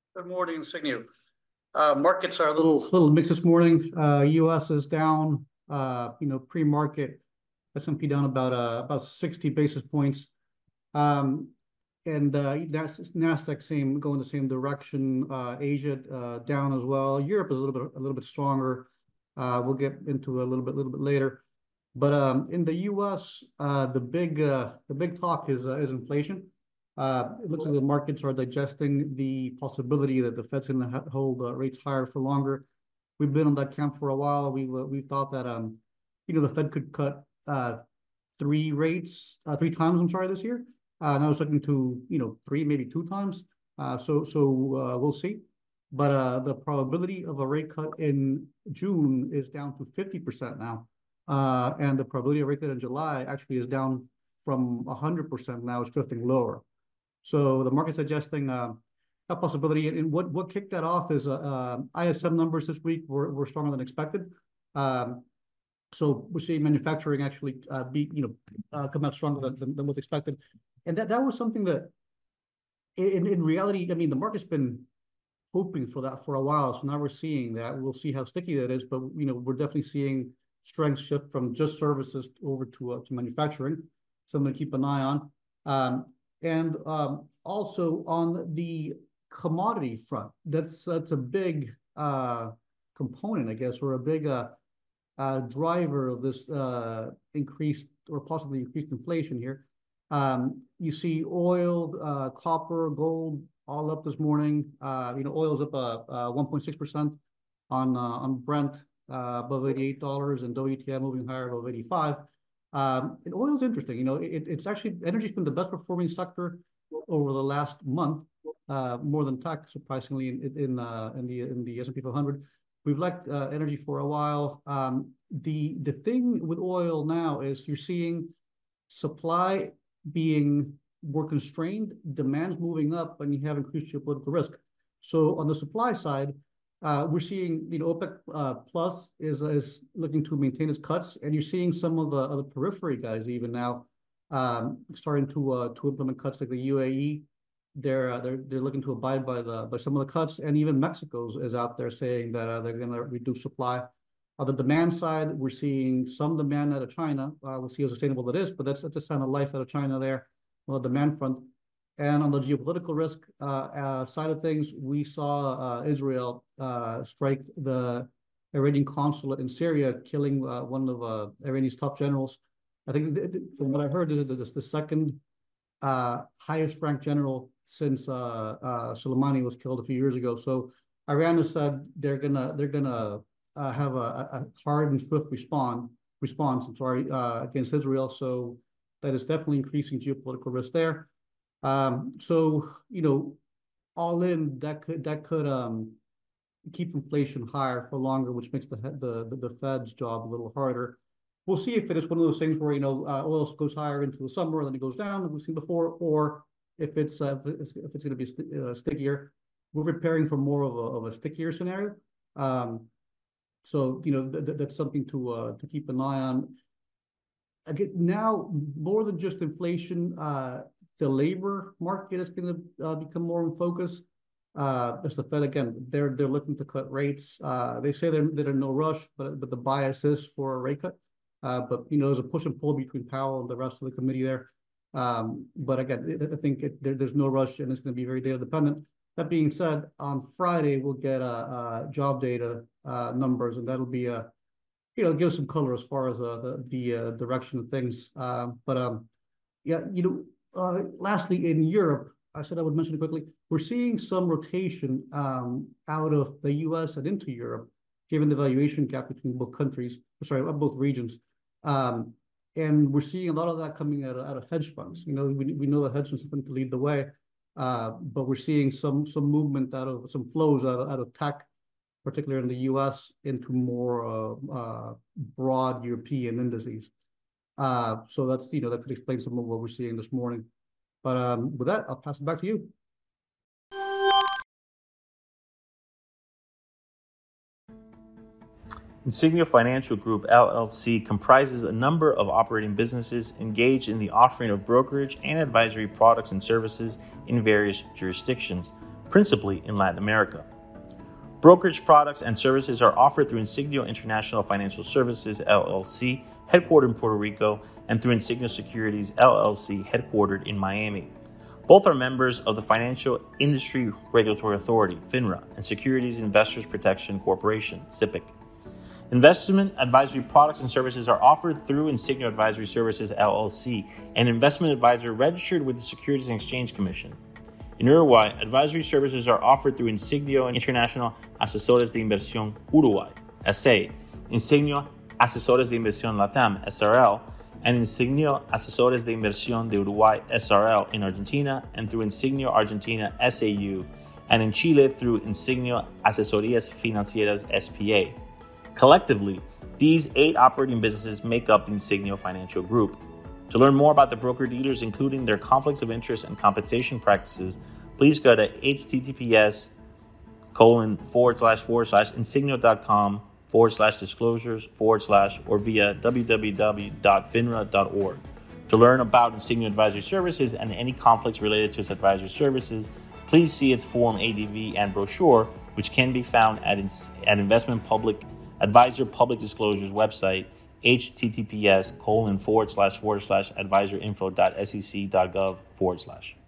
Good morning, Insignia. Markets are a little mixed this morning. U.S. is down. Pre-market S&P down about 60 basis points. Um, and Nasdaq same going the same direction. Asia down as well. Europe is a little bit stronger. We'll get into a little bit later. But in the U.S., the big talk is inflation. It looks like the markets are digesting the possibility that the Fed's going to hold rates higher for longer. We've been on that camp for a while. We thought that the Fed could cut three times. I'm sorry, this year. Now it's looking to three, maybe two times. So we'll see. But the probability of a rate cut in June is down to 50% now. And the probability of rate cut in July actually is down from 100% now. It's drifting lower. So the market's suggesting a possibility. And what kicked that off is ISM numbers this week were stronger than expected. So we're seeing manufacturing actually come out stronger than was expected. And that was something that in reality, I mean, the market's been hoping for that for a while. So now we're seeing that. We'll see how sticky that is, but we're definitely seeing strength shift from just services over to manufacturing. Something to keep an eye on. And also on the commodity front, that's a big component, I guess, or a big driver of this increased or possibly increased inflation here. You see oil, copper, gold all up this morning. Oil's up 1.6% on Brent, above $88, and WTI moving higher above 85. And oil is interesting. It's actually energy's been the best performing sector over the last month, more than tech, surprisingly, in the S&P 500. We've liked energy for a while. The thing with oil now is you're seeing supply being more constrained, demand's moving up, and you have increased geopolitical risk. So on the supply side, we're seeing OPEC plus is looking to maintain its cuts, and you're seeing some of the other periphery guys even now starting to implement cuts like the UAE. They're looking to abide by some of the cuts, and even Mexico is out there saying that they're going to reduce supply. On the demand side, we're seeing some demand out of China. We'll see how sustainable that is, but that's a sign of life out of China there on the demand front. And on the geopolitical risk side of things, we saw Israel strike the Iranian consulate in Syria, killing one of Iranian's top generals. I think from what I heard, this is the second highest ranked general since Soleimani was killed a few years ago. So Iran has said they're gonna have a hard and swift response. I'm sorry, against Israel. So that is definitely increasing geopolitical risk there. So all in that could keep inflation higher for longer, which makes the Fed's job a little harder. We'll see if it is one of those things where oil goes higher into the summer, then it goes down, as we've seen before, or if it's going to be stickier. We're preparing for more of a stickier scenario. So that's something to keep an eye on. Again, now more than just inflation, the labor market is going to become more in focus. As the Fed again, they're looking to cut rates. They say they're in no rush, but the bias is for a rate cut. But there's a push and pull between Powell and the rest of the committee there. But again, I think there's no rush, and it's going to be very data dependent. That being said, on Friday we'll get job data numbers, and that'll be give some color as far as the direction of things. Yeah, lastly, in Europe, I said I would mention it quickly. We're seeing some rotation out of the U.S. and into Europe, given the valuation gap between both countries. Sorry, both regions. And we're seeing a lot of that coming out of hedge funds. We know that hedge funds tend to lead the way, but we're seeing some movement some flows out of tech, particularly in the U.S., into more broad European indices. So that could explain some of what we're seeing this morning. But with that, I'll pass it back to you. Insignia Financial Group, LLC comprises a number of operating businesses engaged in the offering of brokerage and advisory products and services in various jurisdictions. principally in Latin America. Brokerage products and services are offered through Insignio International Financial Services, LLC, headquartered in Puerto Rico, and through Insignio Securities, LLC, headquartered in Miami. Both are members of the Financial Industry Regulatory Authority, FINRA, and Securities Investors Protection Corporation, SIPC. Investment advisory products and services are offered through Insignio Advisory Services, LLC, an investment advisor registered with the Securities and Exchange Commission. In Uruguay, advisory services are offered through Insignio International Asesores de Inversión Uruguay, SA, Insignio Asesores de Inversión Latam, SRL, and Insignio Asesores de Inversión de Uruguay, SRL, in Argentina, and through Insignio Argentina, SAU, and in Chile through Insignio Asesorías Financieras, SPA. Collectively, these 8 operating businesses make up the Insignio Financial Group. To learn more about the broker-dealers, including their conflicts of interest and compensation practices, please go to https://insignio.com/disclosures/ or via www.finra.org. To learn about Insignio Advisory Services and any conflicts related to its advisory services, please see its Form ADV and brochure, which can be found at Investment Public Advisor Public Disclosures website, https://advisorinfo.sec.gov/.